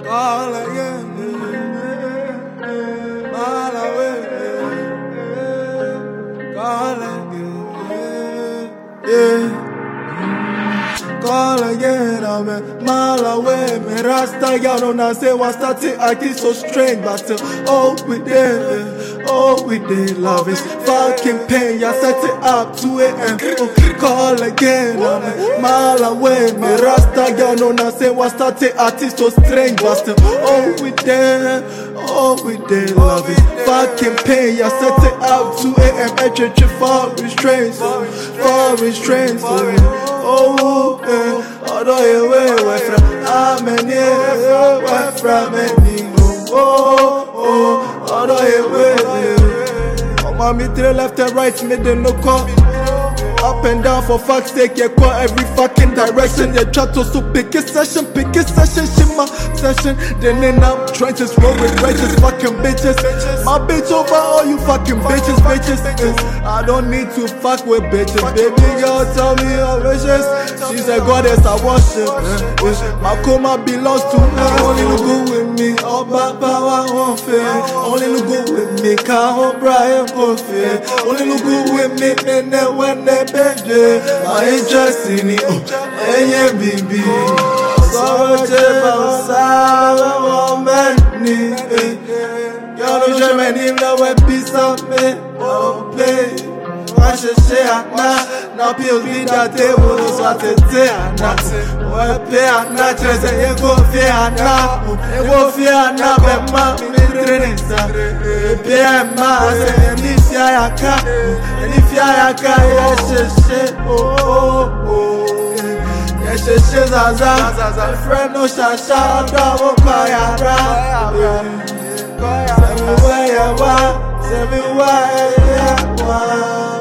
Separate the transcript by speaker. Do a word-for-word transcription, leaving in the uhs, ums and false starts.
Speaker 1: Call again. Call away. Call again. Yeah. Call again, I'm a mile away. Me rasta, y'all don't know, say what's that thing acting so strange, but still, oh, we did, oh, we did. Love is fucking pain, y'all set it up, two a m Oh, call again, I'm a mile away. Me rasta, y'all don't know, say what's that thing acting so strange, but still, oh, we did, oh, we did. Love is fucking pain, y'all set it up, two a m H H for restraints, for restraints, oh, eh, although you were from Amen, yeah, we're from any, oh, oh, although you were, oh, mommy, three left and right, me then no call. Up and down for fuck's sake, yeah, call every fucking direction. Yeah, try to so pick a session, pick a session, shimmer session. Then in I'm trenches, roll with righteous fucking bitches. My bitch over all you fucking bitches, bitches. I don't need to fuck with bitches. Baby girl, tell me your wishes. She's a goddess, I worship. My coma belongs to her. Only look good with me, all bad power won't fail. Only look good with me, can't Brian Coffee. Only look good with me, and then when they I interest in it, oh, yeah, baby. So much about Sarah, woman, y'all know I'm an even though I piece of me, oh, play. Watch a share now, now pills be that table, so I take it now. Oh, pay at night, I say, you go fear now, you go fear now, but my training, sir. Pay at my, I say, and if I can, and if I can, yes, oh, oh, oh. Yes, Zaza, friend, no shasha, double Kayara. Send me where you are, send me where you are.